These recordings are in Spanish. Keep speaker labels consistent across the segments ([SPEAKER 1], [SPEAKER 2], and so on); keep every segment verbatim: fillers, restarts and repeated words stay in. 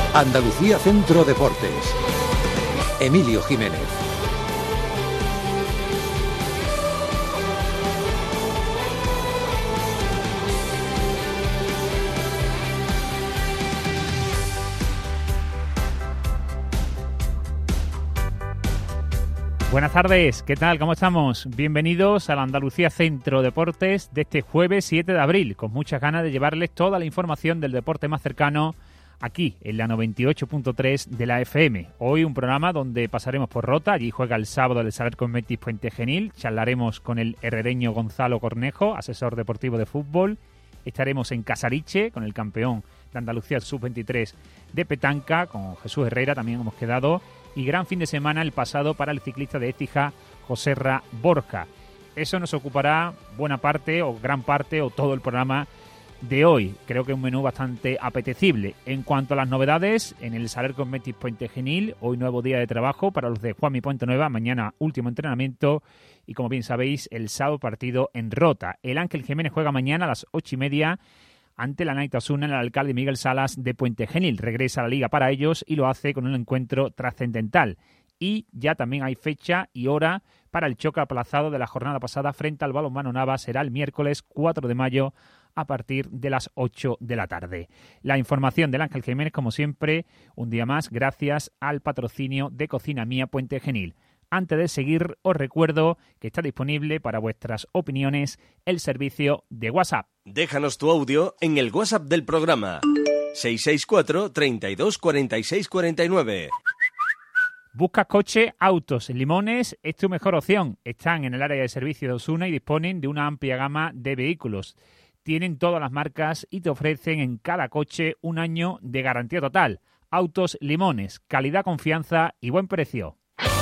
[SPEAKER 1] Andalucía Centro Deportes. Emilio Jiménez.
[SPEAKER 2] Buenas tardes, ¿qué tal? ¿Cómo estamos? Bienvenidos a la Andalucía Centro Deportes de este jueves siete de abril, con muchas ganas de llevarles toda la información del deporte más cercano aquí, en la noventa y ocho punto tres de la F M. Hoy un programa donde pasaremos por Rota, allí juega el sábado el Salerco Metis Puente Genil, charlaremos con el herrereño Gonzalo Cornejo, asesor deportivo de fútbol, estaremos en Casariche con el campeón de Andalucía sub veintitrés de petanca, con Jesús Herrera también hemos quedado, y gran fin de semana el pasado para el ciclista de Écija, Joserra Borja. Eso nos ocupará buena parte o gran parte o todo el programa de hoy. Creo que un menú bastante apetecible. En cuanto a las novedades, en el Salerco Metis Puente Genil, hoy nuevo día de trabajo para los de Juanmi Puente Nueva, mañana último entrenamiento y como bien sabéis, el sábado partido en Rota. El Ángel Jiménez juega mañana a las ocho y media ante la Naitasuna, el alcalde Miguel Salas de Puente Genil. Regresa a la liga para ellos y lo hace con un encuentro trascendental. Y ya también hay fecha y hora para el choque aplazado de la jornada pasada frente al Balonmano Nava. Será el miércoles cuatro de mayo a partir de las ocho de la tarde. La información del Ángel Jiménez, como siempre, un día más, gracias al patrocinio de Cocina Mía Puente Genil. Antes de seguir, os recuerdo que está disponible para vuestras opiniones el servicio de WhatsApp.
[SPEAKER 3] Déjanos tu audio en el WhatsApp del programa seis seis cuatro, treinta y dos, cuarenta y seis, cuarenta y nueve.
[SPEAKER 2] ¿Buscas coche, autos, limones? Es tu mejor opción. Están en el área de servicio de Osuna y disponen de una amplia gama de vehículos. Tienen todas las marcas y te ofrecen en cada coche un año de garantía total. Autos Limones, calidad, confianza y buen precio.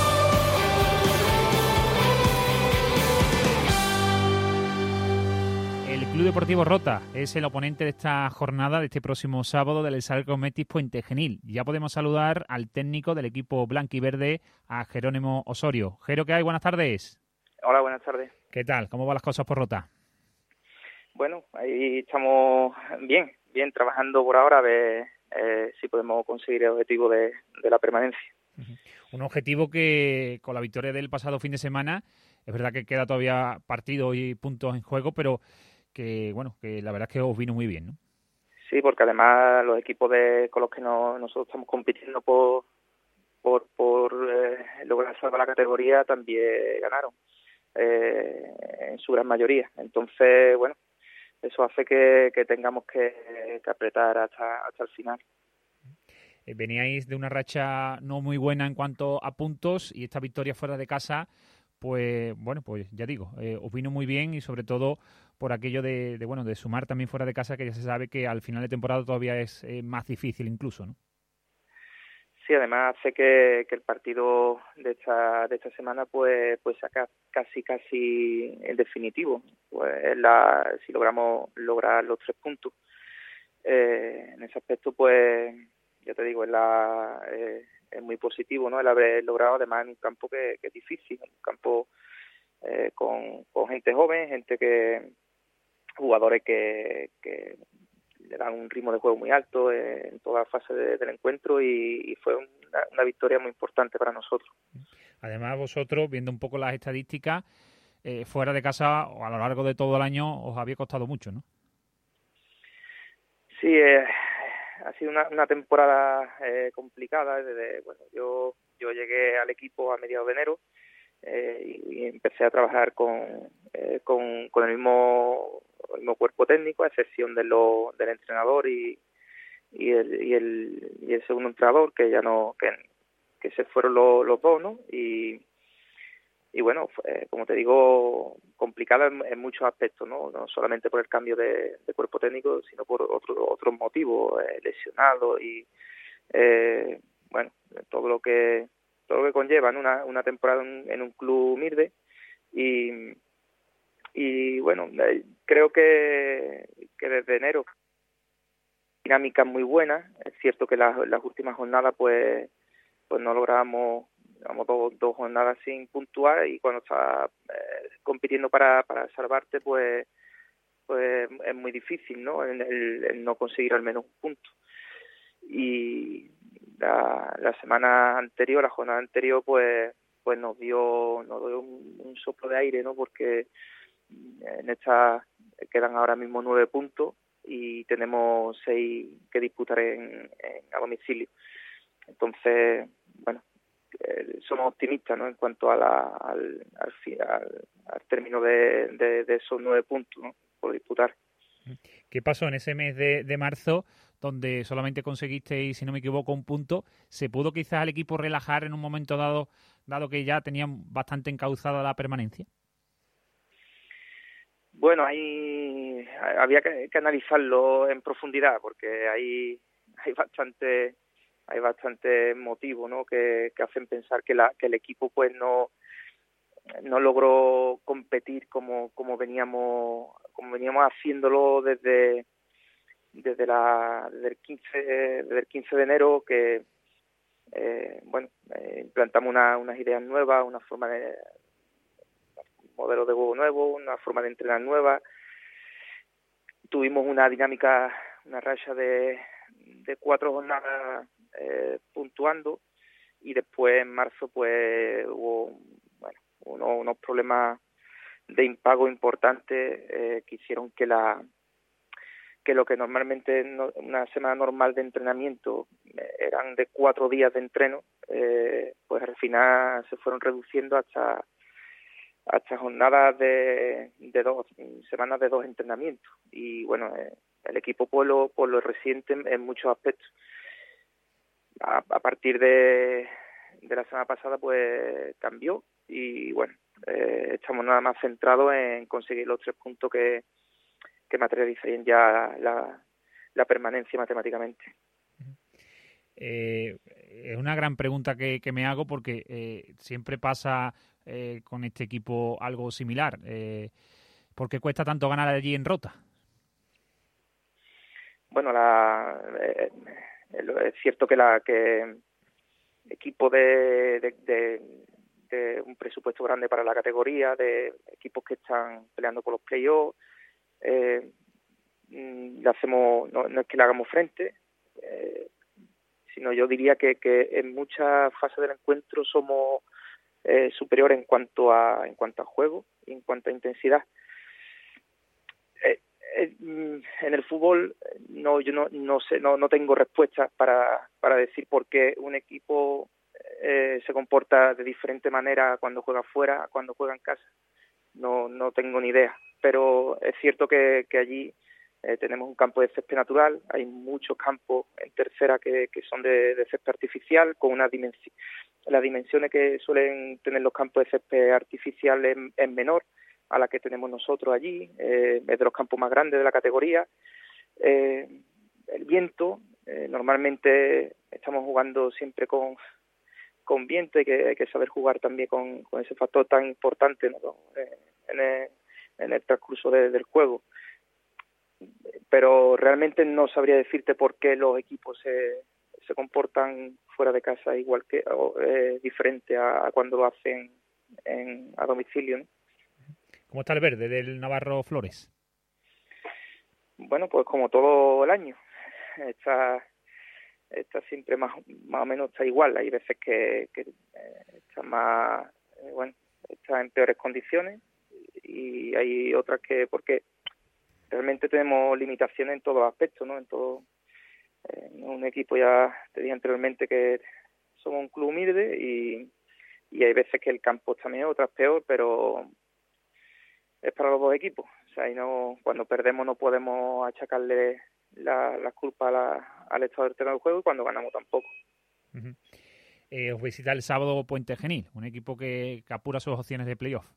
[SPEAKER 2] El Club Deportivo Rota es el oponente de esta jornada de este próximo sábado del Salerco Metis Puente Genil. Ya podemos saludar al técnico del equipo blanquiverde, a Jerónimo Osorio. Jero, ¿qué hay? Buenas tardes.
[SPEAKER 4] Hola, buenas tardes.
[SPEAKER 2] ¿Qué tal? ¿Cómo van las cosas por Rota?
[SPEAKER 4] Bueno, ahí estamos bien, bien trabajando por ahora a ver eh, si podemos conseguir el objetivo de, de la permanencia.
[SPEAKER 2] Uh-huh. Un objetivo que con la victoria del pasado fin de semana, es verdad que queda todavía partido y puntos en juego, pero que bueno, que la verdad es que os vino muy bien, ¿no?
[SPEAKER 4] Sí, porque además los equipos de con los que no, nosotros estamos compitiendo por por, por eh, lograr salvar la categoría también ganaron eh, en su gran mayoría. Entonces, bueno, eso hace que, que tengamos que, que apretar hasta, hasta el final.
[SPEAKER 2] Veníais de una racha no muy buena en cuanto a puntos y esta victoria fuera de casa, pues bueno, pues ya digo, eh, os vino muy bien y sobre todo por aquello de, de bueno de sumar también fuera de casa, que ya se sabe que al final de temporada todavía es eh, más difícil incluso, ¿no?
[SPEAKER 4] Sí, además hace que, que el partido de esta de esta semana pues pues saca casi casi el definitivo, pues la si logramos lograr los tres puntos eh, en ese aspecto, pues ya te digo, es la eh, es muy positivo, ¿no? El haber logrado además en un campo que, que es difícil, un campo eh, con, con gente joven, gente que jugadores que, que le dan un ritmo de juego muy alto eh, en toda la fase de, del encuentro y, y fue una, una victoria muy importante para nosotros.
[SPEAKER 2] Además vosotros, viendo un poco las estadísticas, eh, fuera de casa a lo largo de todo el año os había costado mucho, ¿no?
[SPEAKER 4] Sí, eh, ha sido una, una temporada eh, complicada. Desde, bueno, yo yo llegué al equipo a mediados de enero eh, y, y empecé a trabajar con eh, con, con el mismo, el mismo cuerpo técnico, a excepción de lo, del entrenador y y el y el y el segundo entrenador, que ya no que, que se fueron los, los dos, ¿no? Y y bueno, eh, como te digo, complicada en, en muchos aspectos, ¿no? No solamente por el cambio de, de cuerpo técnico, sino por otro, otros motivos, eh, lesionados y eh, bueno, todo lo que todo lo que conlleva, ¿no? una, una temporada en, en un club humilde y y bueno, eh, creo que, que desde enero dinámica muy buena. Es cierto que las, las últimas jornadas pues pues no lográbamos digamos, dos, dos jornadas sin puntuar y cuando estás eh, compitiendo para, para salvarte pues pues es muy difícil, ¿no? El, el, el no conseguir al menos un punto. Y, la, la semana anterior, la jornada anterior, pues pues nos dio nos dio un, un soplo de aire, ¿no? Porque en esta quedan ahora mismo nueve puntos y tenemos seis que disputar en, en a domicilio. Entonces, bueno, eh, somos optimistas, ¿no? En cuanto a la, al, al, al, al término de, de, de esos nueve puntos, ¿no? Por disputar.
[SPEAKER 2] ¿Qué pasó en ese mes de, de marzo, donde solamente conseguisteis, si no me equivoco, un punto? ¿Se pudo quizás el equipo relajar en un momento dado, dado que ya tenían bastante encauzada la permanencia?
[SPEAKER 4] Bueno, ahí había que, que analizarlo en profundidad, porque hay hay bastante hay bastante motivos, ¿no? que, que hacen pensar que la que el equipo pues no no logró competir como como veníamos como veníamos haciéndolo desde desde la desde el quince desde el quince de enero, que eh, bueno eh, implantamos una, unas ideas nuevas, una forma de un modelo de juego nuevo, una forma de entrenar nueva. Tuvimos una dinámica, una racha de de cuatro jornadas eh, puntuando, y después en marzo pues hubo bueno unos, unos problemas de impago importantes eh, que hicieron que la que lo que normalmente no, una semana normal de entrenamiento eh, eran de cuatro días de entreno, eh, pues al final se fueron reduciendo hasta hasta jornadas de, de dos semanas de dos entrenamientos. Y bueno, eh, el equipo pues lo, pues lo resiente en, en muchos aspectos. A, a partir de, de la semana pasada pues cambió, y bueno, eh, estamos nada más centrados en conseguir los tres puntos que, que materialicen ya la, la permanencia matemáticamente.
[SPEAKER 2] Eh, es una gran pregunta que, que me hago, porque eh, siempre pasa eh, con este equipo algo similar. Eh, ¿Por qué cuesta tanto ganar allí en Rota?
[SPEAKER 4] Bueno, la, eh, es cierto que la que equipo de, de, de, de un presupuesto grande para la categoría, de equipos que están peleando por los playoffs, eh, le hacemos no, no es que le hagamos frente, eh, sino yo diría que, que en muchas fases del encuentro somos eh, superiores en cuanto a en cuanto a juego y en cuanto a intensidad. Eh, eh, en el fútbol no yo no no sé no no tengo respuestas para para decir por qué un equipo eh, se comporta de diferente manera cuando juega fuera, cuando juega en casa. No no tengo ni idea, pero es cierto que, que allí Eh, tenemos un campo de césped natural, hay muchos campos en tercera que, que son de, de césped artificial, con una dimensión, las dimensiones que suelen tener los campos de césped artificial es, es menor a la que tenemos nosotros allí, eh, es de los campos más grandes de la categoría. Eh, el viento, eh, normalmente estamos jugando siempre con, con viento, y que hay que saber jugar también con, con ese factor tan importante, ¿no? eh, en, el, en el transcurso de, del juego. Pero realmente no sabría decirte por qué los equipos se, se comportan fuera de casa igual que o eh, diferente a, a cuando lo hacen en, a domicilio, ¿no?
[SPEAKER 2] ¿Cómo está el verde del Navarro Flores?
[SPEAKER 4] Bueno, pues como todo el año, está está siempre más más o menos está igual. Hay veces que, que eh, está más eh, bueno está en peores condiciones, y hay otras que porque realmente tenemos limitaciones en todos los aspectos, ¿no? En todo, eh, un equipo, ya te dije anteriormente que somos un club humilde, y, y hay veces que el campo está mejor, otras peor, pero es para los dos equipos. O sea, y no, cuando perdemos no podemos achacarle la, la culpa a la, al estado del terreno del juego, y cuando ganamos tampoco.
[SPEAKER 2] Uh-huh. Eh, os visita el sábado Puente Genil, un equipo que, que apura sus opciones de playoff.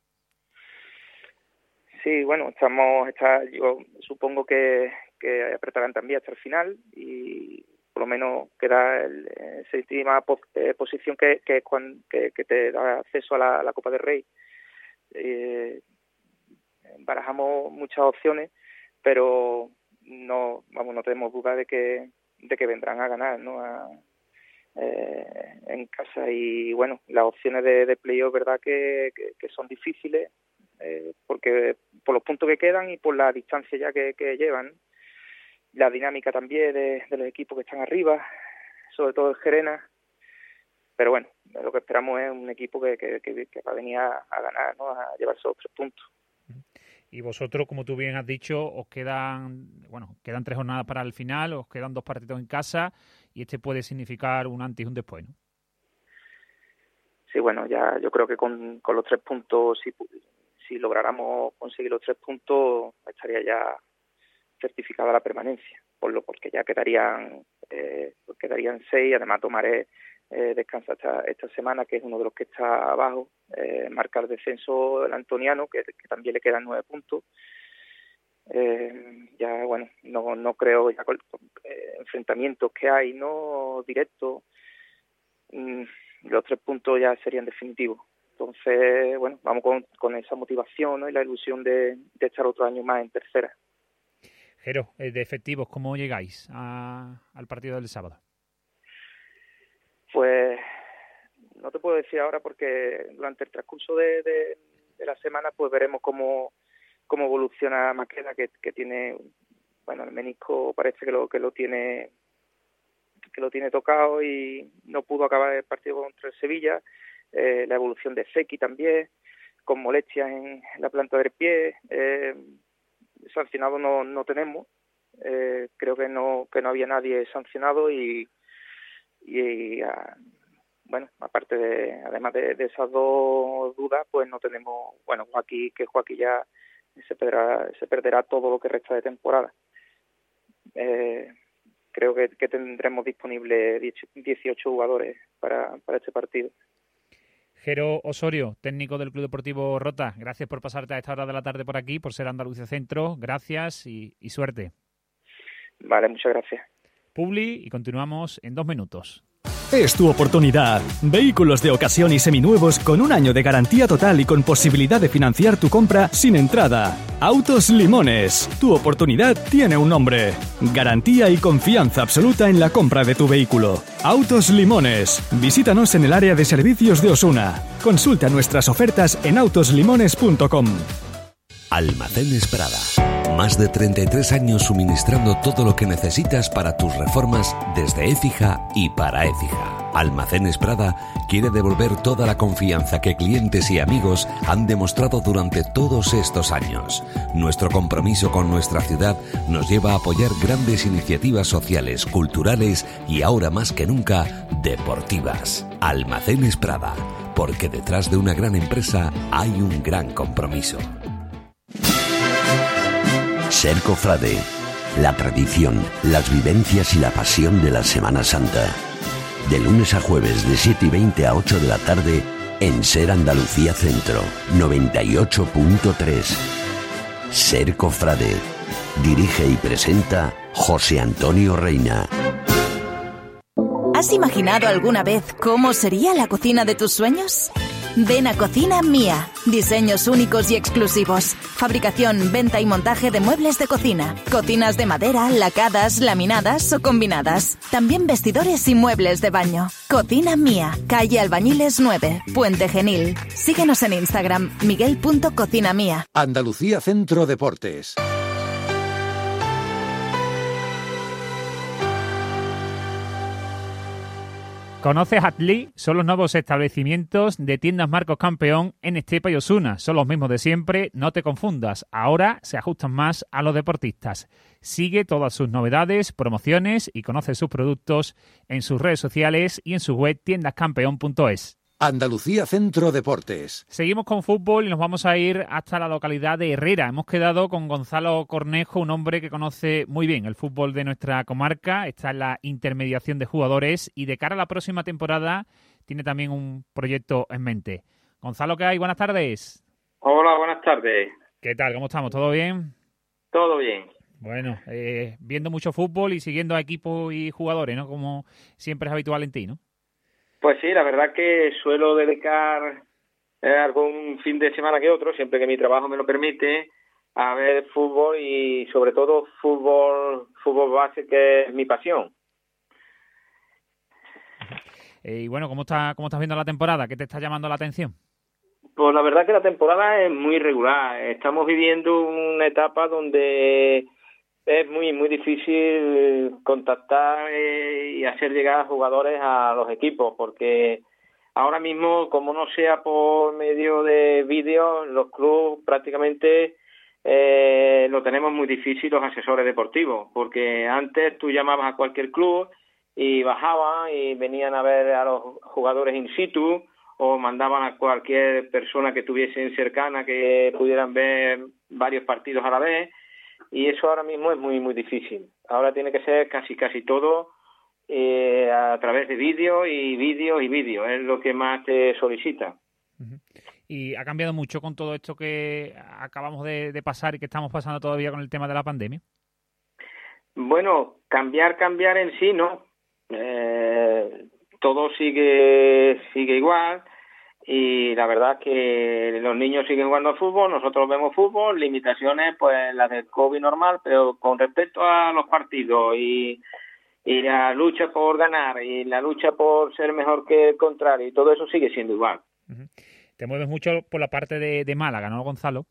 [SPEAKER 2] Sí, bueno, estamos, está, yo supongo que, que apretarán también hasta el final, y por lo menos queda en séptima eh, posición que, que, que, que te da acceso a la, a la Copa del Rey. Eh, barajamos muchas opciones, pero no, vamos, no tenemos duda de que de que vendrán a ganar, ¿no? A, eh, en casa, y bueno, las opciones de, de playoff, verdad que, que, que son difíciles. Eh, porque por los puntos que quedan y por la distancia ya que, que llevan, la dinámica también de, de los equipos que están arriba,
[SPEAKER 4] sobre todo el Gerena, pero bueno, lo que esperamos es un equipo que, que, que, que va a venir a, a ganar, ¿no? A llevarse los tres puntos.
[SPEAKER 2] Y vosotros, como tú bien has dicho, os quedan, bueno, quedan tres jornadas para el final, os quedan dos partidos en casa y este puede significar un antes y un después, ¿no?
[SPEAKER 4] Sí, bueno, ya yo creo que con, con los tres puntos, si, si lográramos conseguir los tres puntos, estaría ya certificada la permanencia, por lo porque ya quedarían eh, quedarían seis. Además, Tomaré eh, descansa esta, esta semana, que es uno de los que está abajo. Eh, marca el descenso el Antoniano, que, que también le quedan nueve puntos. Eh, ya, bueno, no no creo, ya con eh, enfrentamientos que hay, no directos, mmm, los tres puntos ya serían definitivos. Entonces, bueno, vamos con, con esa motivación, ¿no? Y la ilusión de, de estar otro año más en tercera.
[SPEAKER 2] Jero, de efectivos, ¿cómo llegáis a, al partido del sábado?
[SPEAKER 4] Pues no te puedo decir ahora, porque durante el transcurso de, de, de la semana pues veremos cómo, cómo evoluciona Maqueda, que, que tiene, bueno, el menisco parece que lo que lo tiene que lo tiene tocado y no pudo acabar el partido contra el Sevilla. Eh, la evolución de Zeki también, con molestias en la planta del pie. Eh, sancionado no no tenemos. Eh, creo que no que no había nadie sancionado y y uh, bueno, aparte de además de, de esas dos dudas, pues no tenemos, bueno, Joaquín, que Joaquín ya se perderá se perderá todo lo que resta de temporada. Eh, creo que, que tendremos disponibles dieciocho jugadores para, para este partido.
[SPEAKER 2] Jero Osorio, técnico del Club Deportivo Rota, gracias por pasarte a esta hora de la tarde por aquí, por ser Andalucía Centro, gracias y, y suerte.
[SPEAKER 4] Vale, muchas gracias.
[SPEAKER 2] Publi y continuamos en dos minutos.
[SPEAKER 5] Es tu oportunidad. Vehículos de ocasión y seminuevos con un año de garantía total y con posibilidad de financiar tu compra sin entrada. Autos Limones. Tu oportunidad tiene un nombre. Garantía y confianza absoluta en la compra de tu vehículo. Autos Limones. Visítanos en el área de servicios de Osuna. Consulta nuestras ofertas en autos limones punto com.
[SPEAKER 6] Almacenes Prada. Más de treinta y tres años suministrando todo lo que necesitas para tus reformas desde Écija y para Écija. Almacenes Prada quiere devolver toda la confianza que clientes y amigos han demostrado durante todos estos años. Nuestro compromiso con nuestra ciudad nos lleva a apoyar grandes iniciativas sociales, culturales y ahora más que nunca, deportivas. Almacenes Prada, porque detrás de una gran empresa hay un gran compromiso. Ser Cofrade, la tradición, las vivencias y la pasión de la Semana Santa. De lunes a jueves de siete y veinte a ocho de la tarde en Ser Andalucía Centro, noventa y ocho punto tres. Ser Cofrade. Dirige y presenta José Antonio Reina.
[SPEAKER 7] ¿Has imaginado alguna vez cómo sería la cocina de tus sueños? Ven a Cocina Mía. Diseños únicos y exclusivos. Fabricación, venta y montaje de muebles de cocina. Cocinas de madera, lacadas, laminadas o combinadas. También vestidores y muebles de baño. Cocina Mía. Calle Albañiles nueve, Puente Genil. Síguenos en Instagram, miguel punto cocina mía.
[SPEAKER 1] Andalucía Centro Deportes.
[SPEAKER 2] ¿Conoces Atli? Son los nuevos establecimientos de tiendas Marcos Campeón en Estepa y Osuna. Son los mismos de siempre, no te confundas. Ahora se ajustan más a los deportistas. Sigue todas sus novedades, promociones y conoce sus productos en sus redes sociales y en su web tiendas campeón punto es.
[SPEAKER 1] Andalucía Centro Deportes.
[SPEAKER 2] Seguimos con fútbol y nos vamos a ir hasta la localidad de Herrera. Hemos quedado con Gonzalo Cornejo, un hombre que conoce muy bien el fútbol de nuestra comarca, está en la intermediación de jugadores y de cara a la próxima temporada tiene también un proyecto en mente. Gonzalo, ¿qué hay? Buenas tardes.
[SPEAKER 8] Hola, buenas tardes.
[SPEAKER 2] ¿Qué tal? ¿Cómo estamos? ¿Todo bien?
[SPEAKER 8] Todo bien.
[SPEAKER 2] Bueno, eh, viendo mucho fútbol y siguiendo a equipos y jugadores, ¿no? Como siempre es habitual en ti, ¿no?
[SPEAKER 8] Pues sí, la verdad que suelo dedicar eh, algún fin de semana que otro, siempre que mi trabajo me lo permite, a ver fútbol y sobre todo fútbol fútbol base, que es mi pasión.
[SPEAKER 2] Eh, y bueno, ¿cómo está, cómo estás viendo la temporada? ¿Qué te está llamando la atención?
[SPEAKER 8] Pues la verdad que la temporada es muy regular. Estamos viviendo una etapa donde es muy muy difícil contactar eh, y hacer llegar jugadores a los equipos, porque ahora mismo, como no sea por medio de vídeos, los clubes prácticamente eh, lo tenemos muy difícil los asesores deportivos, porque antes tú llamabas a cualquier club y bajaban y venían a ver a los jugadores in situ, o mandaban a cualquier persona que tuviesen cercana que pudieran ver varios partidos a la vez, y eso ahora mismo es muy muy difícil. Ahora tiene que ser casi casi todo eh, a través de vídeos y vídeos y vídeos, es lo que más te solicita.
[SPEAKER 2] Uh-huh. ¿Y ha cambiado mucho con todo esto que acabamos de, de pasar y que estamos pasando todavía con el tema de la pandemia?
[SPEAKER 8] Bueno, cambiar, cambiar en sí, ¿no? Eh, todo sigue sigue igual, y la verdad es que los niños siguen jugando al fútbol, nosotros vemos fútbol, limitaciones pues las del COVID normal, pero con respecto a los partidos y, y la lucha por ganar y la lucha por ser mejor que el contrario, y todo eso sigue siendo igual.
[SPEAKER 2] Uh-huh. Te mueves mucho por la parte de, de Málaga, ¿no, Gonzalo?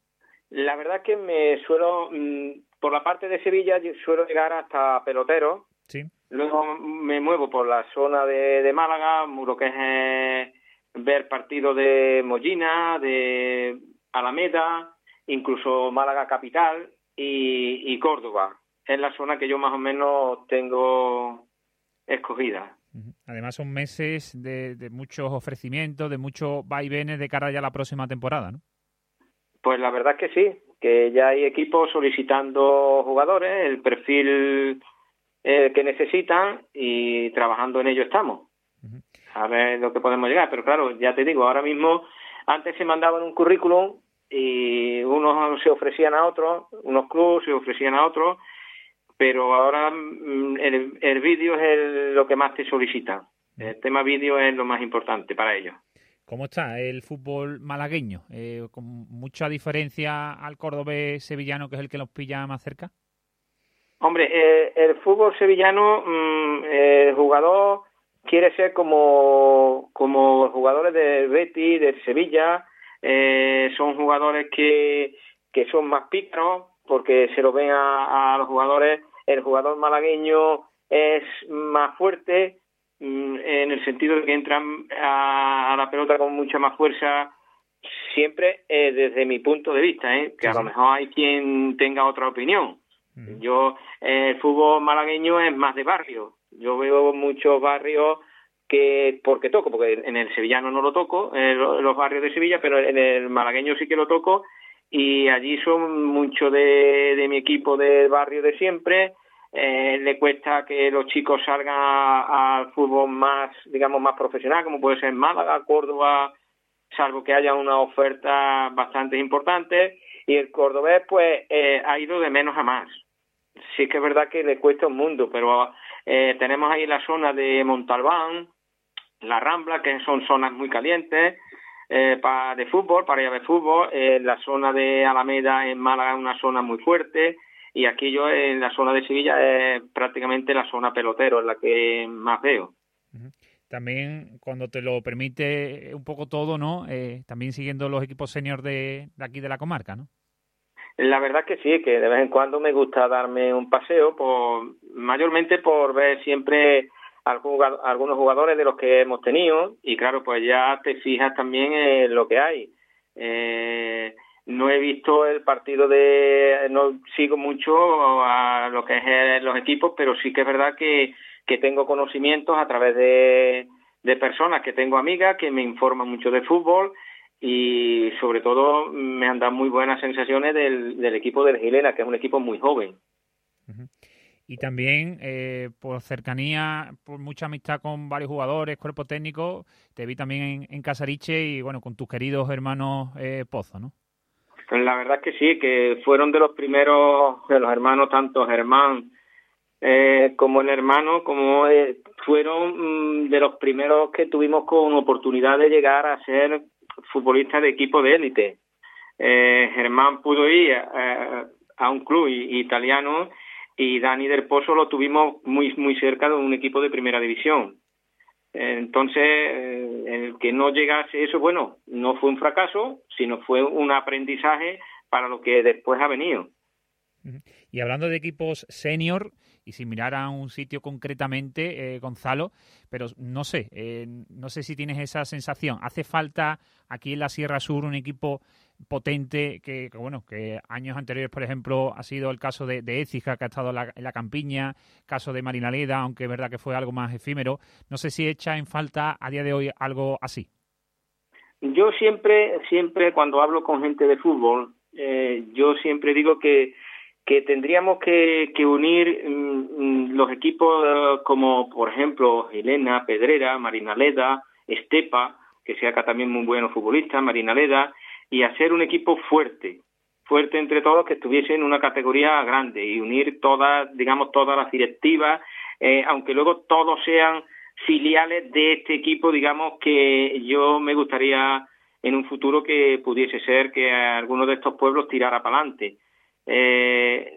[SPEAKER 8] La verdad es que me suelo, mmm, por la parte de Sevilla yo suelo llegar hasta Pelotero.
[SPEAKER 2] Sí.
[SPEAKER 8] Luego me muevo por la zona de, de Málaga, lo que es eh, ver partidos de Mollina, de Alameda, incluso Málaga capital y, y Córdoba. Es la zona que yo más o menos tengo escogida.
[SPEAKER 2] Además son meses de, de muchos ofrecimientos, de muchos vaivenes de cara ya a la próxima temporada, ¿no?
[SPEAKER 8] Pues la verdad es que sí, que ya hay equipos solicitando jugadores, el perfil eh, que necesitan, y trabajando en ello estamos. Uh-huh. A ver lo que podemos llegar, pero claro, ya te digo, ahora mismo, antes se mandaban un currículum y unos se ofrecían a otros, unos clubes se ofrecían a otros, pero ahora el, el vídeo es el, lo que más te solicitan. El tema vídeo es lo más importante para ellos.
[SPEAKER 2] ¿Cómo está el fútbol malagueño? Eh, ¿Con mucha diferencia al cordobés sevillano, que es el que nos pilla más cerca?
[SPEAKER 8] Hombre, eh, el fútbol sevillano, mmm, el jugador quiere ser como, como los jugadores del Betis, del Sevilla. Eh, son jugadores que, que son más pícaros, porque se lo ven a, a los jugadores. El jugador malagueño es más fuerte, mmm, en el sentido de que entran a, a la pelota con mucha más fuerza, siempre eh, desde mi punto de vista, ¿eh? Que a lo mejor hay quien tenga otra opinión. Uh-huh. Yo, eh, el fútbol malagueño es más de barrio. Yo veo muchos barrios que, porque toco, porque en el sevillano no lo toco, en los barrios de Sevilla, pero en el malagueño sí que lo toco, y allí son muchos de, de mi equipo del barrio de siempre. Eh, le cuesta que los chicos salgan al fútbol más, digamos, más profesional, como puede ser Málaga, Córdoba, salvo que haya una oferta bastante importante, y el cordobés pues eh, ha ido de menos a más. Sí que es verdad que le cuesta un mundo, pero eh, tenemos ahí la zona de Montalbán, la Rambla, que son zonas muy calientes eh, para de fútbol, para ir a ver fútbol. Eh, la zona de Alameda en Málaga es una zona muy fuerte, y aquí yo en la zona de Sevilla es prácticamente la zona pelotero, es la que más veo.
[SPEAKER 2] Uh-huh. También, cuando te lo permite un poco todo, ¿no? Eh, también siguiendo los equipos senior de, de aquí de la comarca, ¿no?
[SPEAKER 8] La verdad que sí, que de vez en cuando me gusta darme un paseo, por, mayormente por ver siempre algún, algunos jugadores de los que hemos tenido, y claro, pues ya te fijas también en lo que hay. Eh, no he visto el partido de... no sigo mucho a lo que es los equipos, pero sí que es verdad que, que tengo conocimientos a través de, de personas que tengo amigas que me informan mucho de fútbol, y sobre todo me han dado muy buenas sensaciones del, del equipo del Gilena, que es un equipo muy joven.
[SPEAKER 2] Uh-huh. Y también eh, por cercanía, por mucha amistad con varios jugadores, cuerpo técnico, te vi también en, en Casariche y bueno, con tus queridos hermanos eh, Pozo, ¿no?
[SPEAKER 8] Pues la verdad es que sí, que fueron de los primeros, de los hermanos, tanto Germán eh, como el hermano, como eh, fueron mm, de los primeros que tuvimos con oportunidad de llegar a ser futbolista de equipo de élite. Eh, Germán pudo ir eh, a un club italiano, y Dani del Pozo lo tuvimos muy muy cerca de un equipo de primera división. Eh, entonces, eh, el que no llegase eso, bueno, no fue un fracaso, sino fue un aprendizaje para lo que después ha venido.
[SPEAKER 2] Y hablando de equipos senior, y sin mirar a un sitio concretamente, eh, Gonzalo, pero no sé, eh, no sé si tienes esa sensación. ¿Hace falta aquí en la Sierra Sur un equipo potente que, que bueno, que años anteriores, por ejemplo, ha sido el caso de, de Écija, que ha estado en la, en la Campiña, caso de Marinaleda, aunque es verdad que fue algo más efímero? No sé si echa en falta a día de hoy algo así.
[SPEAKER 8] Yo siempre, siempre cuando hablo con gente de fútbol, eh, yo siempre digo que que tendríamos que, que unir mmm, los equipos uh, como, por ejemplo, Helena, Pedrera, Marinaleda, Estepa, que sea acá también muy bueno futbolista, Marinaleda, y hacer un equipo fuerte, fuerte entre todos, que estuviese en una categoría grande, y unir todas, digamos, todas las directivas, eh, aunque luego todos sean filiales de este equipo, digamos, que yo me gustaría en un futuro que pudiese ser que alguno de estos pueblos tirara para adelante. Eh,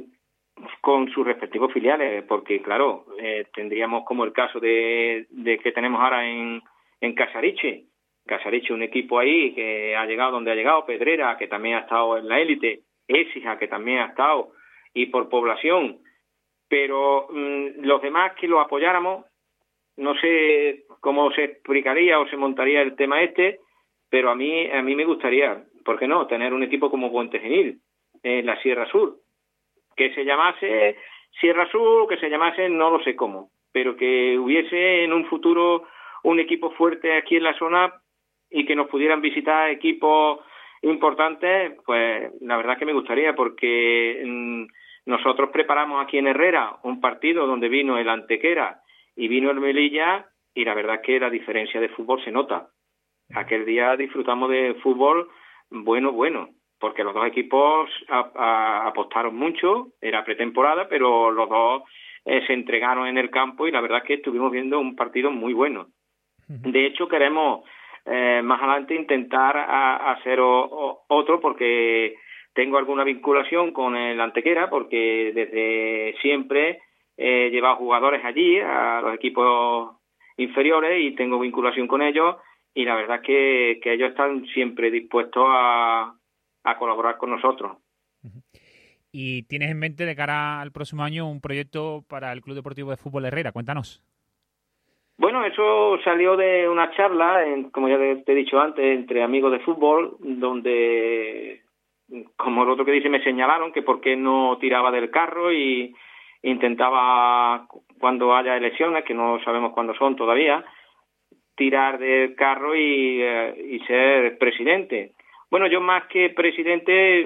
[SPEAKER 8] con sus respectivos filiales, porque claro, eh, tendríamos como el caso de, de que tenemos ahora en, en Casariche, Casariche, un equipo ahí que ha llegado donde ha llegado, Pedrera, que también ha estado en la élite, Écija, que también ha estado, y por población, pero mmm, los demás que lo apoyáramos, no sé cómo se explicaría o se montaría el tema este, pero a mí, a mí me gustaría, ¿por qué no?, tener un equipo como Puente Genil, en la Sierra Sur, que se llamase Sierra Sur, que se llamase no lo sé cómo, pero que hubiese en un futuro un equipo fuerte aquí en la zona y que nos pudieran visitar equipos importantes, pues la verdad que me gustaría, porque mmm, nosotros preparamos aquí en Herrera un partido donde vino el Antequera y vino el Melilla, y la verdad que la diferencia de fútbol se nota. Aquel día disfrutamos de fútbol bueno, bueno, porque los dos equipos a, a, apostaron mucho, era pretemporada, pero los dos eh, se entregaron en el campo y la verdad es que estuvimos viendo un partido muy bueno. De hecho, queremos eh, más adelante intentar a, hacer o, o, otro, porque tengo alguna vinculación con el Antequera, porque desde siempre he llevado jugadores allí, a los equipos inferiores, y tengo vinculación con ellos, y la verdad es que, que ellos están siempre dispuestos a a colaborar con nosotros.
[SPEAKER 2] ¿Y tienes en mente de cara al próximo año un proyecto para el Club Deportivo de Fútbol Herrera? Cuéntanos.
[SPEAKER 8] Bueno, eso salió de una charla, en, como ya te he dicho antes, entre amigos de fútbol, donde, como el otro que dice, me señalaron que por qué no tiraba del carro y intentaba, cuando haya elecciones, que no sabemos cuándo son todavía, tirar del carro y, eh, y ser presidente. Bueno, yo más que presidente,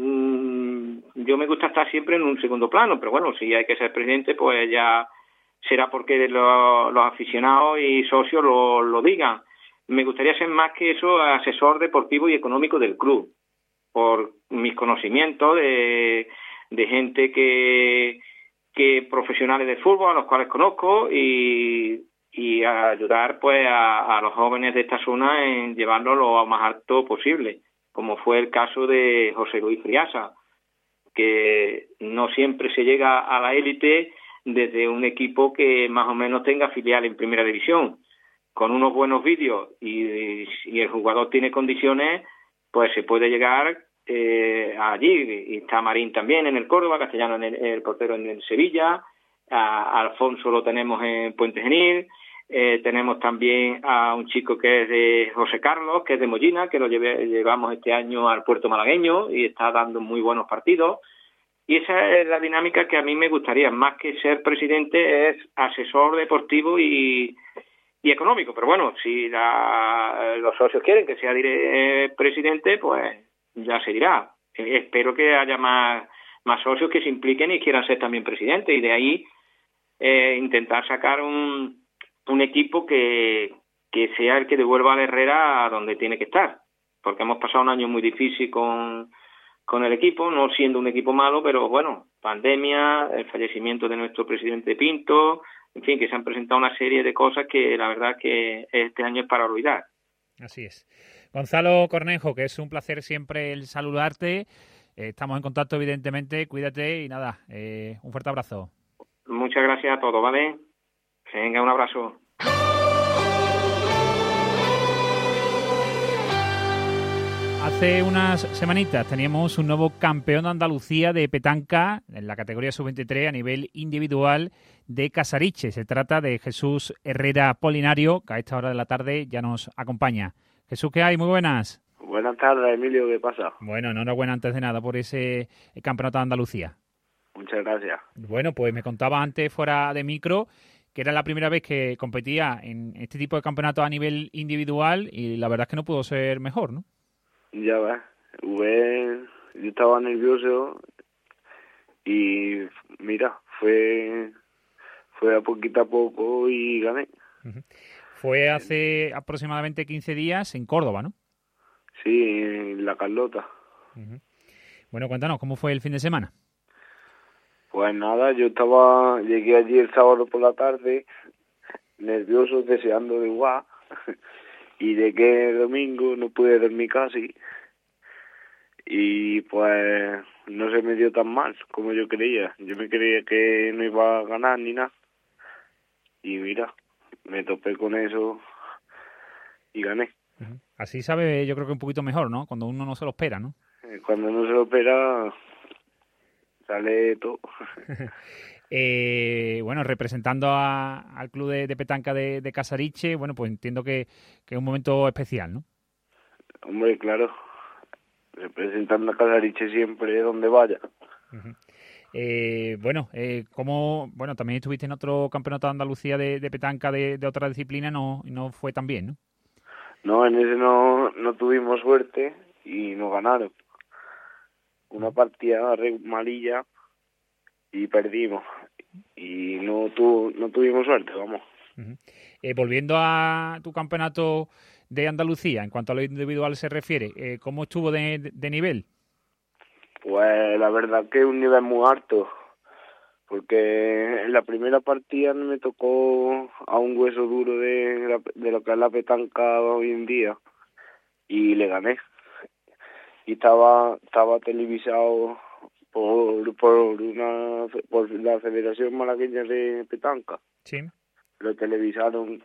[SPEAKER 8] mmm, yo me gusta estar siempre en un segundo plano, pero bueno, si hay que ser presidente, pues ya será porque lo, los aficionados y socios lo, lo digan. Me gustaría ser más que eso asesor deportivo y económico del club, por mis conocimientos de, de gente que, que profesionales de fútbol, a los cuales conozco, y, y ayudar pues a, a los jóvenes de esta zona en llevarlo lo más alto posible, como fue el caso de José Luis Friasa, que no siempre se llega a la élite desde un equipo que más o menos tenga filial en primera división. Con unos buenos vídeos y, y el jugador tiene condiciones, pues se puede llegar eh, allí. Y está Marín también en el Córdoba, Castellano en el, el portero en el Sevilla, a, a Alfonso lo tenemos en Puente Genil. Eh, tenemos también a un chico que es de José Carlos, que es de Mollina, que lo lleve, llevamos este año al Puerto Malagueño y está dando muy buenos partidos. Y esa es la dinámica que a mí me gustaría, más que ser presidente, es asesor deportivo y, y económico. Pero bueno, si la, los socios quieren que sea dire, eh, presidente, pues ya se dirá. Eh, espero que haya más, más socios que se impliquen y quieran ser también presidente, y de ahí eh, intentar sacar un un equipo que, que sea el que devuelva a la Herrera a donde tiene que estar, porque hemos pasado un año muy difícil con, con el equipo, no siendo un equipo malo, pero bueno, pandemia, el fallecimiento de nuestro presidente Pinto, en fin, que se han presentado una serie de cosas que la verdad que este año es para olvidar.
[SPEAKER 2] Así es. Gonzalo Cornejo, que es un placer siempre el saludarte, eh, estamos en contacto evidentemente, cuídate y nada, eh, un fuerte abrazo.
[SPEAKER 8] Muchas gracias a todos, ¿vale? Venga, un abrazo.
[SPEAKER 2] Hace unas semanitas teníamos un nuevo campeón de Andalucía de petanca en la categoría sub veintitrés a nivel individual de Casariche. Se trata de Jesús Herrera Polinario, que a esta hora de la tarde ya nos acompaña. Jesús, ¿qué hay? Muy buenas.
[SPEAKER 9] Buenas tardes, Emilio, ¿qué pasa?
[SPEAKER 2] Bueno, enhorabuena antes de nada por ese campeonato de Andalucía.
[SPEAKER 9] Muchas gracias.
[SPEAKER 2] Bueno, pues me contaba antes fuera de micro que era la primera vez que competía en este tipo de campeonato a nivel individual y la verdad es que no pudo ser mejor, ¿no?
[SPEAKER 9] Ya ves, V, yo estaba nervioso y mira, fue fue a poquito a poco y gané.
[SPEAKER 2] Uh-huh. Fue hace aproximadamente quince días en Córdoba, ¿no?
[SPEAKER 9] Sí, en La Carlota.
[SPEAKER 2] Uh-huh. Bueno, cuéntanos, ¿cómo fue el fin de semana?
[SPEAKER 9] Pues nada, yo estaba, llegué allí el sábado por la tarde, nervioso, deseando de jugar. Y llegué el domingo, no pude dormir casi. Y pues no se me dio tan mal como yo creía. Yo me creía que no iba a ganar ni nada. Y mira, me topé con eso y gané.
[SPEAKER 2] Uh-huh. Así sabe, yo creo que un poquito mejor, ¿no? Cuando uno no se lo espera, ¿no?
[SPEAKER 9] Cuando no se lo espera, sale todo.
[SPEAKER 2] Eh, bueno, representando a, al club de, de petanca de, de Casariche, bueno, pues entiendo que, que es un momento especial, ¿no?
[SPEAKER 9] Hombre, claro, representando a Casariche siempre donde vaya.
[SPEAKER 2] Uh-huh. Eh, bueno, eh, como bueno, también estuviste en otro campeonato de Andalucía de, de petanca de, de otra disciplina, no, no fue tan bien, ¿no?
[SPEAKER 9] No, en ese no, no tuvimos suerte y nos ganaron. Una partida re malilla y perdimos y no tu, no tuvimos suerte, vamos.
[SPEAKER 2] Uh-huh. Eh, volviendo a tu campeonato de Andalucía, en cuanto a lo individual se refiere, eh, ¿cómo estuvo de, de, de nivel?
[SPEAKER 9] Pues la verdad que un nivel muy alto, porque en la primera partida me tocó a un hueso duro de, la, de lo que es la petanca hoy en día y le gané. Y estaba estaba televisado por por una por la Federación Malagueña de Petanca.
[SPEAKER 2] Sí.
[SPEAKER 9] Lo televisaron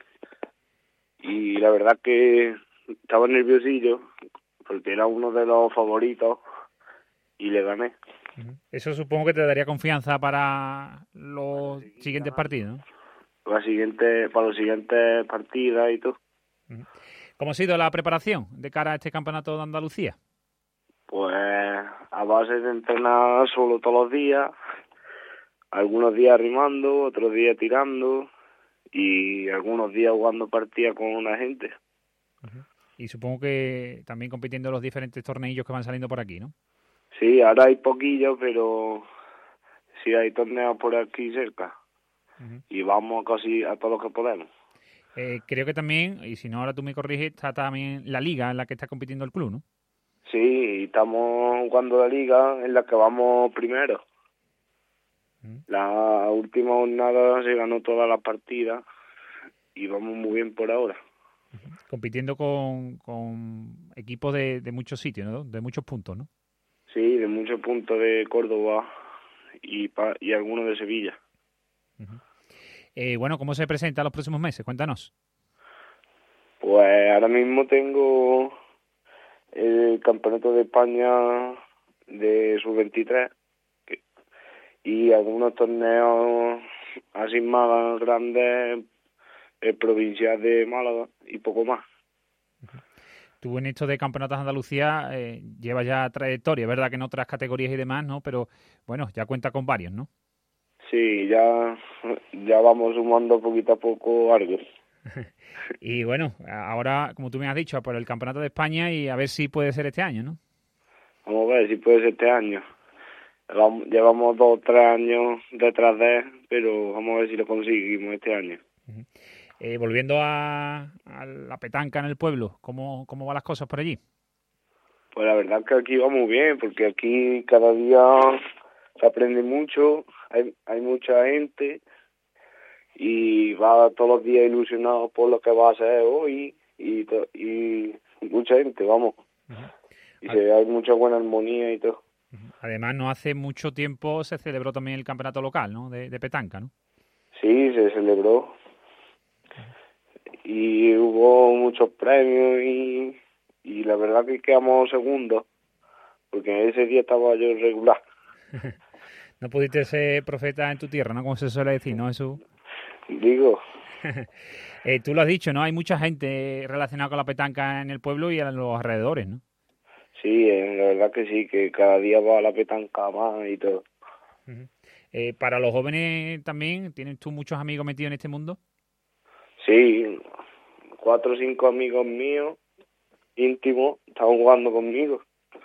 [SPEAKER 9] y la verdad que estaba nerviosillo porque era uno de los favoritos y le gané.
[SPEAKER 2] Uh-huh. Eso supongo que te daría confianza para los siguientes partidos, ¿no?
[SPEAKER 9] Para, siguiente, para los siguientes partidas y todo.
[SPEAKER 2] Uh-huh. ¿Cómo ha sido la preparación de cara a este campeonato de Andalucía?
[SPEAKER 9] Pues a base de entrenar solo todos los días, algunos días rimando, otros días tirando y algunos días jugando partidas con una gente.
[SPEAKER 2] Uh-huh. Y supongo que también compitiendo en los diferentes torneillos que van saliendo por aquí, ¿no?
[SPEAKER 9] Sí, ahora hay poquillos, pero sí hay torneos por aquí cerca. Uh-huh. Y vamos casi a todo lo que podemos.
[SPEAKER 2] Eh, creo que también, y si no ahora tú me corriges, está también la liga en la que está compitiendo el club, ¿no?
[SPEAKER 9] Sí, estamos jugando la liga en la que vamos primero. Uh-huh. La última jornada se ganó todas las partidas y vamos muy bien por ahora.
[SPEAKER 2] Uh-huh. Compitiendo con, con equipos de, de muchos sitios, ¿no? De muchos puntos, ¿no?
[SPEAKER 9] Sí, de muchos puntos de Córdoba y, pa, y algunos de Sevilla.
[SPEAKER 2] Uh-huh. Eh, bueno, ¿cómo se presenta los próximos meses? Cuéntanos.
[SPEAKER 9] Pues ahora mismo tengo el Campeonato de España de sub veintitrés y algunos torneos así más grandes, el provincial de Málaga y poco más.
[SPEAKER 2] Uh-huh. Tú en esto de Campeonatos de Andalucía eh, llevas ya trayectoria, ¿verdad? Que en otras categorías y demás, ¿no? Pero bueno, ya cuenta con varios, ¿no?
[SPEAKER 9] Sí, ya, ya vamos sumando poquito a poco algo.
[SPEAKER 2] Y bueno, ahora, como tú me has dicho, por el Campeonato de España y a ver si puede ser este año, ¿no?
[SPEAKER 9] Vamos a ver si puede ser este año. Llevamos dos o tres años detrás de él, pero vamos a ver si lo conseguimos este año.
[SPEAKER 2] Uh-huh. Eh, volviendo a, a la petanca en el pueblo, ¿cómo, ¿cómo van las cosas por allí?
[SPEAKER 9] Pues la verdad es que aquí va muy bien, porque aquí cada día se aprende mucho, hay, hay mucha gente y va todos los días ilusionado por lo que va a hacer hoy y, to, y mucha gente, vamos. Uh-huh. Y se, hay mucha buena armonía y todo.
[SPEAKER 2] Uh-huh. Además, no hace mucho tiempo se celebró también el campeonato local, ¿no? De, de petanca, ¿no?
[SPEAKER 9] Sí, se celebró. Uh-huh. Y hubo muchos premios y, y la verdad que quedamos segundos, porque ese día estaba yo regular.
[SPEAKER 2] No pudiste ser profeta en tu tierra, ¿no? Como se suele decir, ¿no, Jesús?
[SPEAKER 9] Digo.
[SPEAKER 2] eh, tú lo has dicho, ¿no? Hay mucha gente relacionada con la petanca en el pueblo y en los alrededores, ¿no?
[SPEAKER 9] Sí, eh, la verdad que sí, que cada día va la petanca más y todo.
[SPEAKER 2] Uh-huh. Eh, para los jóvenes también, ¿tienes tú muchos amigos metidos en este mundo?
[SPEAKER 9] Sí, cuatro o cinco amigos míos íntimos están jugando conmigo.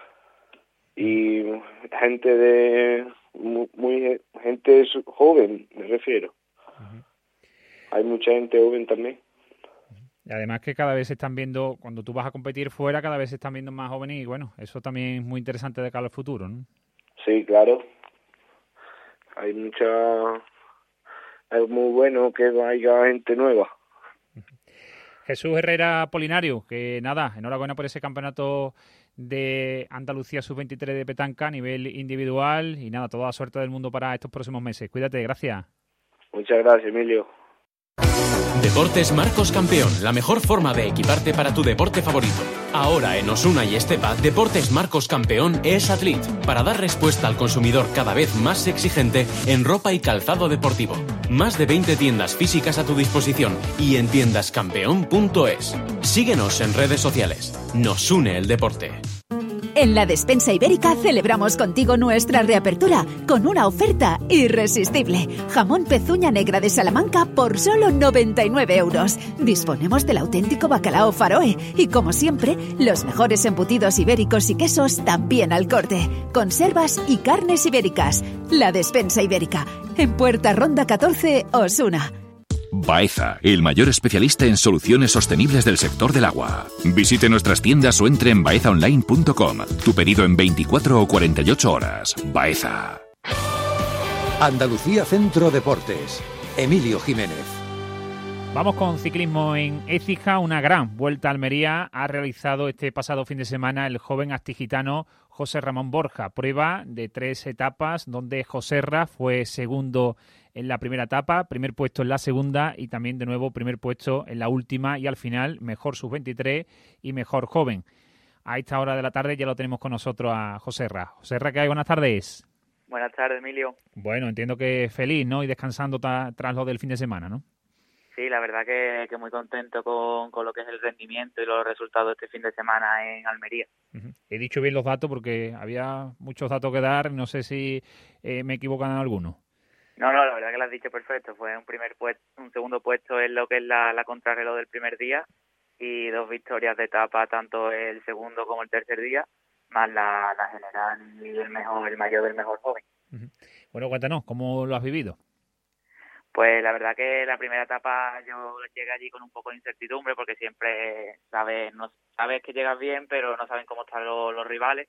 [SPEAKER 9] Y gente de muy, muy gente joven, me refiero. Uh-huh. Hay mucha gente joven también.
[SPEAKER 2] Y además que cada vez se están viendo, cuando tú vas a competir fuera, cada vez se están viendo más jóvenes y bueno, eso también es muy interesante de cara al futuro, ¿no?
[SPEAKER 9] Sí, claro. Hay mucha... Es muy bueno que haya gente nueva.
[SPEAKER 2] Jesús Herrera Polinario, que nada, enhorabuena por ese campeonato de Andalucía sub veintitrés de petanca a nivel individual y nada, toda la suerte del mundo para estos próximos meses. Cuídate, gracias.
[SPEAKER 9] Muchas gracias, Emilio.
[SPEAKER 10] Deportes Marcos Campeón, la mejor forma de equiparte para tu deporte favorito. Ahora en Osuna y Estepa, Deportes Marcos Campeón es Athlete, para dar respuesta al consumidor cada vez más exigente en ropa y calzado deportivo. Más de veinte tiendas físicas a tu disposición y en tiendas campeón punto es. Síguenos en redes sociales. Nos une el deporte.
[SPEAKER 7] En la Despensa Ibérica celebramos contigo nuestra reapertura con una oferta irresistible. Jamón pezuña negra de Salamanca por solo noventa y nueve euros. Disponemos del auténtico bacalao Faroe y, como siempre, los mejores embutidos ibéricos y quesos también al corte. Conservas y carnes ibéricas. La Despensa Ibérica. En Puerta Ronda catorce, Osuna.
[SPEAKER 11] Baeza, el mayor especialista en soluciones sostenibles del sector del agua. Visite nuestras tiendas o entre en baeza online punto com. Tu pedido en veinticuatro o cuarenta y ocho horas. Baeza.
[SPEAKER 1] Andalucía Centro Deportes. Emilio Jiménez.
[SPEAKER 2] Vamos con ciclismo en Écija. Una gran vuelta a Almería ha realizado este pasado fin de semana el joven astigitano José Ramón Borja. Prueba de tres etapas donde Joserra fue segundo en la primera etapa, primer puesto en la segunda y también de nuevo primer puesto en la última y al final mejor sub veintitrés y mejor joven. A esta hora de la tarde ya lo tenemos con nosotros a Joserra. Joserra, ¿qué hay? Buenas tardes.
[SPEAKER 12] Buenas tardes, Emilio.
[SPEAKER 2] Bueno, entiendo que feliz, ¿no? Y descansando ta- tras lo del fin de semana, ¿no?
[SPEAKER 12] Sí, la verdad que, que muy contento con, con lo que es el rendimiento y los resultados de este fin de semana en Almería.
[SPEAKER 2] Uh-huh. He dicho bien los datos porque había muchos datos que dar, no sé si eh, me equivocan en alguno.
[SPEAKER 12] No, no, la verdad que lo has dicho perfecto. Fue un primer puesto, un segundo puesto en lo que es la, la contrarreloj del primer día y dos victorias de etapa, tanto el segundo como el tercer día, más la, la general y el mejor, el mayor del mejor joven.
[SPEAKER 2] Uh-huh. Bueno, cuéntanos, ¿cómo lo has vivido?
[SPEAKER 12] Pues la verdad que la primera etapa yo llegué allí con un poco de incertidumbre porque siempre sabes, no sabes que llegas bien, pero no saben cómo están los, los rivales.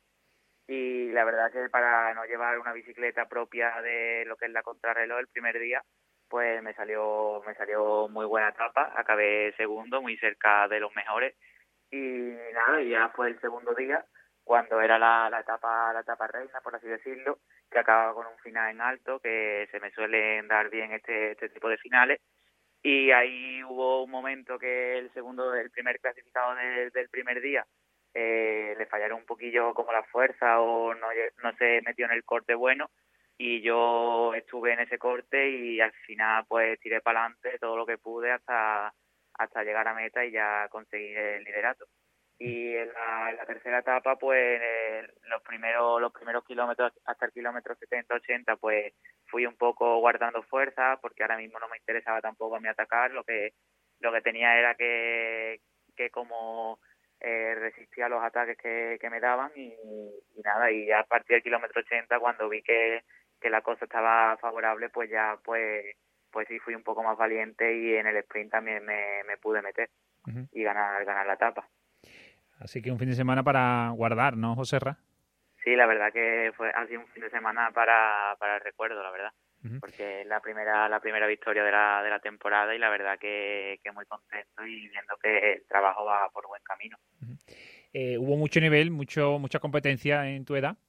[SPEAKER 12] Y la verdad que para no llevar una bicicleta propia de lo que es la contrarreloj el primer día, pues me salió me salió muy buena etapa, acabé segundo, muy cerca de los mejores. Y nada, y ya fue el segundo día, cuando era la, la etapa la etapa reina, por así decirlo, que acababa con un final en alto, que se me suelen dar bien este este tipo de finales. Y ahí hubo un momento que el segundo, el primer clasificado de, del primer día, Eh, le fallaron un poquillo como la fuerza o no, no se metió en el corte bueno y yo estuve en ese corte y al final pues tiré para adelante todo lo que pude hasta hasta llegar a meta y ya conseguir el liderato. Y en la, en la tercera etapa pues eh, los primeros los primeros kilómetros hasta el kilómetro setenta ochenta pues fui un poco guardando fuerza porque ahora mismo no me interesaba tampoco a mí atacar, lo que lo que tenía era que que como Eh, resistía los ataques que, que me daban y, y nada, y ya a partir del kilómetro ochenta cuando vi que, que la cosa estaba favorable pues ya pues pues sí fui un poco más valiente y en el sprint también me, me pude meter uh-huh. y ganar ganar la etapa.
[SPEAKER 2] Así que un fin de semana para guardar, ¿no, Joserra?
[SPEAKER 12] Sí, la verdad que fue ha sido un fin de semana para, para el recuerdo, la verdad. Uh-huh. Porque es la primera la primera victoria de la de la temporada y la verdad que, que muy contento y viendo que el trabajo va por buen camino.
[SPEAKER 2] Uh-huh. Eh, ¿Hubo mucho nivel, mucho mucha competencia en tu edad?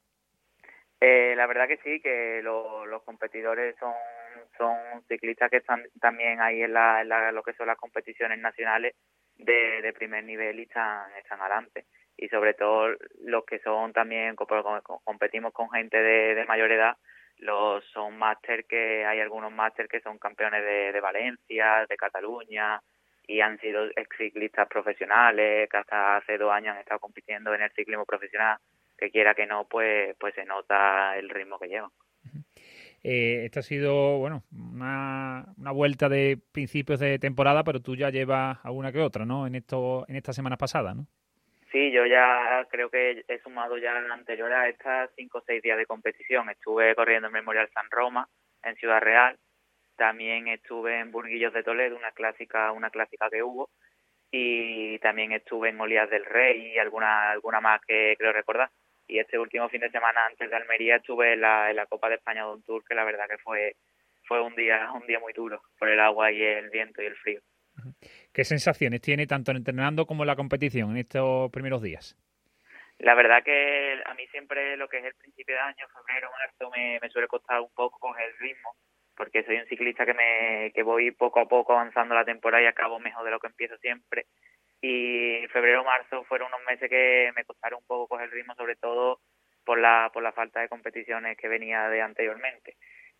[SPEAKER 12] Eh, la verdad que sí, que lo, los competidores son son ciclistas que están también ahí en, la, en la, lo que son las competiciones nacionales de, de primer nivel y están, están adelante. y sobre todo los que son también, competimos con gente de, de mayor edad, los son máster, que hay algunos máster que son campeones de, de Valencia, de Cataluña, y han sido ciclistas profesionales que hasta hace dos años han estado compitiendo en el ciclismo profesional, que quiera que no, pues pues se nota el ritmo que llevan.
[SPEAKER 2] Eh, esta ha sido, bueno, una, una vuelta de principios de temporada, pero tú ya llevas alguna que otra, ¿no? En esto, en estas semanas pasadas, ¿no?
[SPEAKER 12] Sí, yo ya creo que he sumado ya la anterior a estas cinco o seis días de competición. Estuve corriendo en Memorial San Roma, en Ciudad Real. También estuve en Burguillos de Toledo, una clásica una clásica que hubo. Y también estuve en Olías del Rey y alguna alguna más que creo recordar. Y este último fin de semana antes de Almería estuve en la, en la Copa de España Don Tour, que la verdad que fue fue un día un día muy duro por el agua y el viento y el frío.
[SPEAKER 2] ¿Qué sensaciones tiene tanto en entrenando como en la competición en estos primeros días?
[SPEAKER 12] La verdad que a mí siempre lo que es el principio de año, febrero, marzo, me, me suele costar un poco coger el ritmo, porque soy un ciclista que me que voy poco a poco avanzando la temporada y acabo mejor de lo que empiezo siempre. Y febrero, marzo fueron unos meses que me costaron un poco coger el ritmo, sobre todo por la por la falta de competiciones que venía de anteriormente.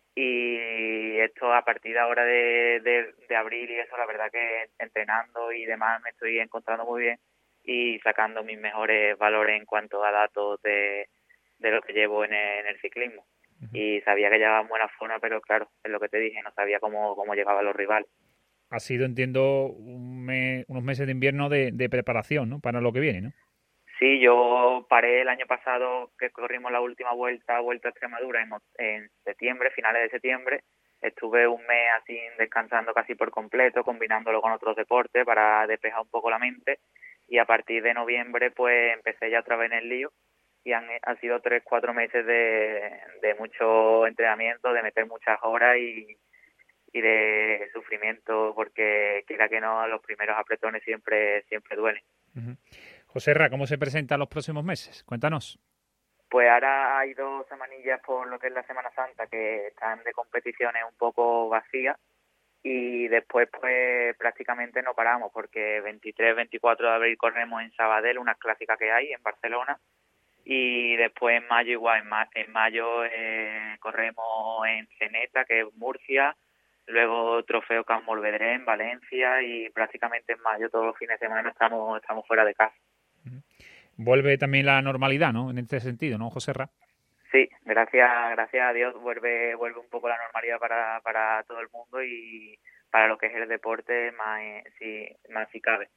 [SPEAKER 12] Y esto a partir de ahora de, de, de abril y eso, la verdad que entrenando y demás me estoy encontrando muy bien y sacando mis mejores valores en cuanto a datos de, de lo que llevo en el, en el ciclismo. Uh-huh. Y sabía que llevaba en buena forma, pero claro, es lo que te dije, no sabía cómo, cómo llegaban los rivales.
[SPEAKER 2] Ha sido, entiendo, un mes, unos meses de invierno de, de preparación, ¿no? Para lo que viene, ¿no?
[SPEAKER 12] Sí, yo paré el año pasado que corrimos la última vuelta, Vuelta a Extremadura, en, en septiembre, finales de septiembre. Estuve un mes así descansando casi por completo, combinándolo con otros deportes para despejar un poco la mente. Y a partir de noviembre pues empecé ya otra vez en el lío. Y han, han sido tres, cuatro meses de, de mucho entrenamiento, de meter muchas horas y, y de sufrimiento, porque quiera que no, los primeros apretones siempre, siempre duelen.
[SPEAKER 2] Uh-huh. Joserra, ¿cómo se presentan los próximos meses? Cuéntanos.
[SPEAKER 12] Pues ahora hay dos semanillas por lo que es la Semana Santa que están de competiciones un poco vacías y después pues prácticamente no paramos porque veintitrés, veinticuatro de abril corremos en Sabadell, unas clásicas que hay en Barcelona, y después en mayo igual, en, ma- en mayo eh, corremos en Ceneta, que es Murcia, luego Trofeo Can Morvedré en Valencia y prácticamente en mayo todos los fines de semana estamos estamos fuera de casa.
[SPEAKER 2] Vuelve también la normalidad, ¿no? En este sentido, ¿no, Joserra?
[SPEAKER 12] Sí, gracias gracias a Dios vuelve vuelve un poco la normalidad para para todo el mundo y para lo que es el deporte más si más si cabe.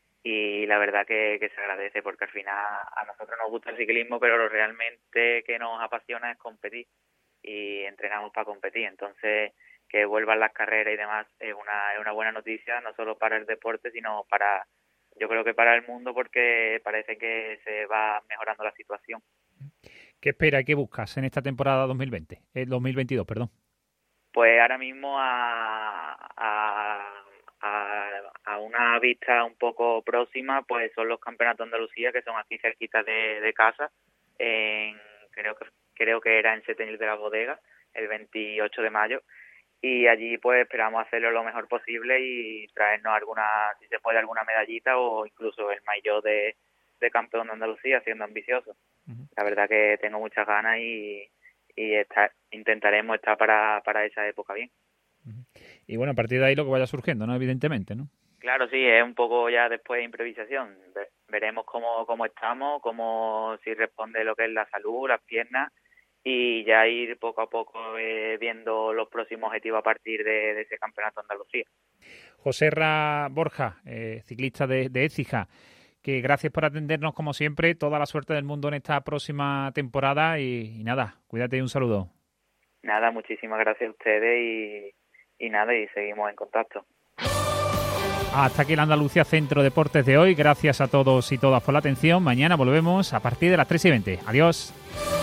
[SPEAKER 12] Y la verdad que, que se agradece porque al final a nosotros nos gusta el ciclismo, pero lo realmente que nos apasiona es competir y entrenamos para competir. Entonces, que vuelvan las carreras y demás es una es una buena noticia, no solo para el deporte, sino para, yo creo que para el mundo, porque parece que se va mejorando la situación.
[SPEAKER 2] ¿Qué espera y qué buscas en esta temporada dos mil veinte? Eh, dos mil veintidós, perdón.
[SPEAKER 12] Pues ahora mismo a, a, a, a una vista un poco próxima, pues son los campeonatos de Andalucía, que son aquí cerquita de, de casa. En, creo que creo que era en Setenil de la Bodega, el veintiocho de mayo. Y allí pues esperamos hacerlo lo mejor posible y traernos alguna, si se puede, alguna medallita o incluso el maillot de, de campeón de Andalucía, siendo ambicioso. Uh-huh. La verdad que tengo muchas ganas y, y estar, intentaremos estar para, para esa época bien.
[SPEAKER 2] Uh-huh. Y bueno, a partir de ahí lo que vaya surgiendo, ¿no? Evidentemente, ¿no?
[SPEAKER 12] Claro, sí, es un poco ya después de improvisación. Veremos cómo, cómo estamos, cómo si responde lo que es la salud, las piernas, y ya ir poco a poco eh, viendo los próximos objetivos a partir de, de ese campeonato de Andalucía.
[SPEAKER 2] Joserra Borja, eh, ciclista de, de Écija, que gracias por atendernos como siempre, toda la suerte del mundo en esta próxima temporada y, y nada, cuídate y un saludo.
[SPEAKER 12] Nada, muchísimas gracias a ustedes y, y nada, y seguimos en contacto.
[SPEAKER 2] Hasta aquí el Andalucía Centro Deportes de hoy, gracias a todos y todas por la atención, mañana volvemos a partir de las tres y veinte. Adiós.